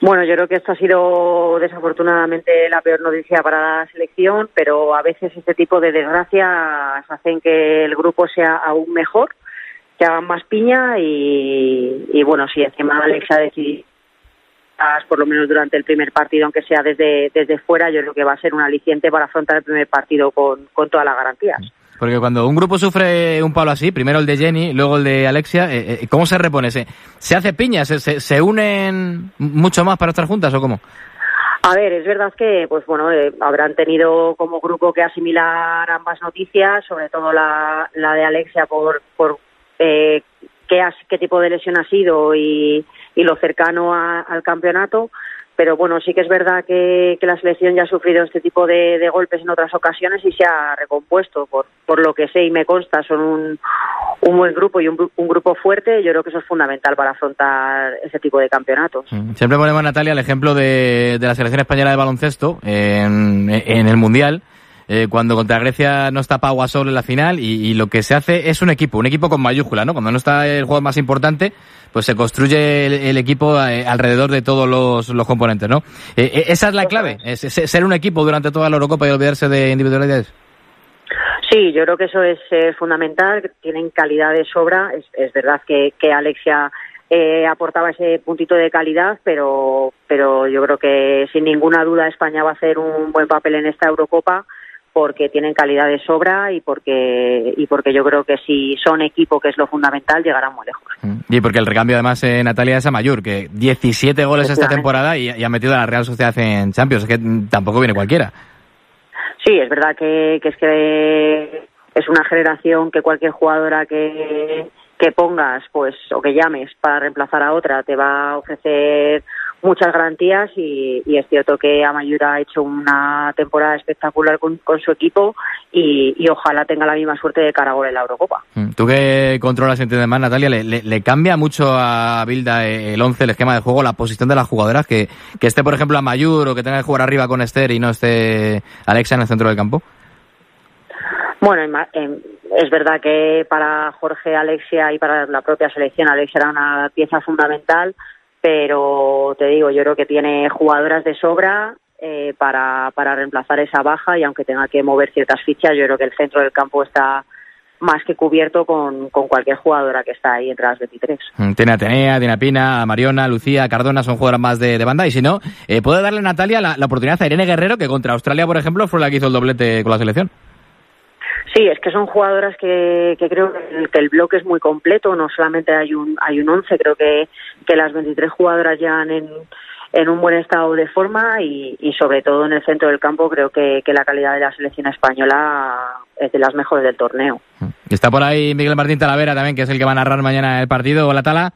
Bueno, yo creo que esto ha sido desafortunadamente la peor noticia para la selección, pero a veces este tipo de desgracias hacen que el grupo sea aún mejor, que hagan más piña y bueno, si encima Alexia decide, por lo menos durante el primer partido, aunque sea desde fuera, yo creo que va a ser un aliciente para afrontar el primer partido con todas las garantías. Porque cuando un grupo sufre un palo así, primero el de Jenny, luego el de Alexia, ¿cómo se repone? ¿Se hace piña? ¿Se unen mucho más para estar juntas o cómo? A ver, es verdad que pues bueno, habrán tenido como grupo que asimilar ambas noticias, sobre todo la de Alexia por qué tipo de lesión ha sido y lo cercano al campeonato. Pero bueno, sí que es verdad que la selección ya ha sufrido este tipo de golpes en otras ocasiones y se ha recompuesto. Por lo que sé y me consta, son un buen grupo y un grupo fuerte. Yo creo que eso es fundamental para afrontar ese tipo de campeonatos. Siempre ponemos, Natalia, el ejemplo de la selección española de baloncesto en el Mundial, cuando contra Grecia no está Pau Gasol en la final y lo que se hace es un equipo con mayúscula, ¿no? Cuando no está el jugador más importante, pues se construye el equipo alrededor de todos los componentes, ¿no? Esa es la clave, es ser un equipo durante toda la Eurocopa y olvidarse de individualidades. Sí, yo creo que eso es fundamental, tienen calidad de sobra. Es verdad que Alexia aportaba ese puntito de calidad, pero yo creo que sin ninguna duda España va a hacer un buen papel en esta Eurocopa, porque tienen calidad de sobra y porque yo creo que si son equipo, que es lo fundamental, llegarán muy lejos. Y porque el recambio además, Natalia, es Amayur, que 17 goles esta temporada y ha metido a la Real Sociedad en Champions, es que tampoco viene cualquiera. Sí, es verdad que es una generación que cualquier jugadora que pongas, pues, o que llames para reemplazar a otra, te va a ofrecer muchas garantías y es cierto que Amayur ha hecho una temporada espectacular con su equipo y ojalá tenga la misma suerte de cara a gol en la Eurocopa. Tú que controlas y entiendes más, Natalia, ¿le cambia mucho a Bilda el 11, el esquema de juego, la posición de las jugadoras? Que esté, por ejemplo, Amayur o que tenga que jugar arriba con Esther y no esté Alexia en el centro del campo. Bueno, es verdad que para Jorge, Alexia y para la propia selección, Alexia era una pieza fundamental, pero te digo, yo creo que tiene jugadoras de sobra para reemplazar esa baja y aunque tenga que mover ciertas fichas, yo creo que el centro del campo está más que cubierto con cualquier jugadora que está ahí entre las 23. Tiene a Atenea, tiene a Pina, a Mariona, a Lucía, a Cardona, son jugadoras más de banda y si no, puede darle, Natalia, la oportunidad a Irene Guerrero, que contra Australia, por ejemplo, fue la que hizo el doblete con la selección. Sí, es que son jugadoras que creo que el bloque es muy completo, no solamente hay un 11, creo que las 23 jugadoras llegan en un buen estado de forma y sobre todo en el centro del campo creo que la calidad de la selección española es de las mejores del torneo. Está por ahí Miguel Martín Talavera también, que es el que va a narrar mañana el partido. Hola, Tala.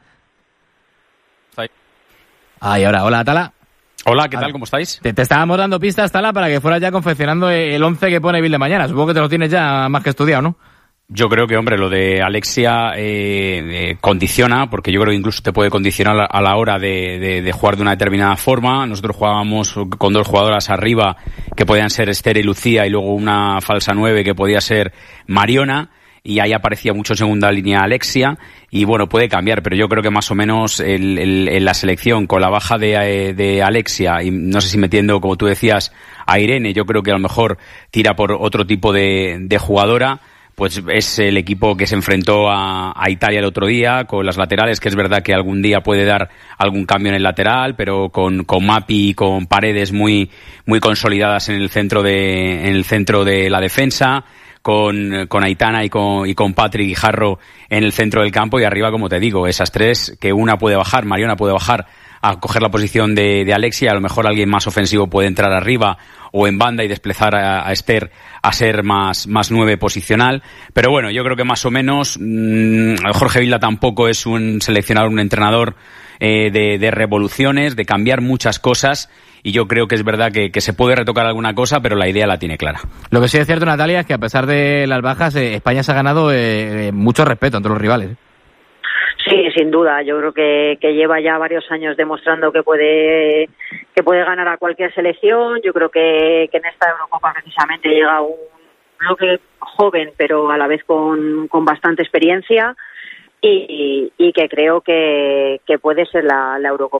Ahí ahora, hola, Tala. Hola, ¿qué tal? ¿Cómo estáis? Te estábamos dando pistas, Tala, para que fueras ya confeccionando el 11 que pone Bill de mañana. Supongo que te lo tienes ya más que estudiado, ¿no? Yo creo que, hombre, lo de Alexia condiciona, porque yo creo que incluso te puede condicionar a la hora de jugar de una determinada forma. Nosotros jugábamos con dos jugadoras arriba, que podían ser Esther y Lucía, y luego una falsa 9 que podía ser Mariona, y ahí aparecía mucho en segunda línea Alexia, y bueno, puede cambiar, pero yo creo que más o menos en la selección, con la baja de Alexia, y no sé si metiendo, como tú decías, a Irene, yo creo que a lo mejor tira por otro tipo de jugadora. Pues es el equipo que se enfrentó a Italia el otro día, con las laterales, que es verdad que algún día puede dar algún cambio en el lateral, pero con Mapi y con Paredes muy consolidadas en el centro de la defensa, con Aitana y con Patrick Guijarro en el centro del campo, y arriba, como te digo, esas tres, que una puede bajar, Mariona puede bajar a coger la posición de Alexia, a lo mejor alguien más ofensivo puede entrar arriba o en banda y desplazar a Esther a ser más 9 posicional, pero bueno, yo creo que más o menos Jorge Vilda tampoco es un seleccionador, un entrenador de revoluciones, de cambiar muchas cosas, y yo creo que es verdad que se puede retocar alguna cosa, pero la idea la tiene clara. Lo que sí es cierto, Natalia, es que a pesar de las bajas, España se ha ganado mucho respeto entre los rivales. Sí, sin duda. Yo creo que lleva ya varios años demostrando que puede ganar a cualquier selección. Yo creo que en esta Eurocopa precisamente llega un bloque joven, pero a la vez con bastante experiencia y que creo que puede ser la Eurocopa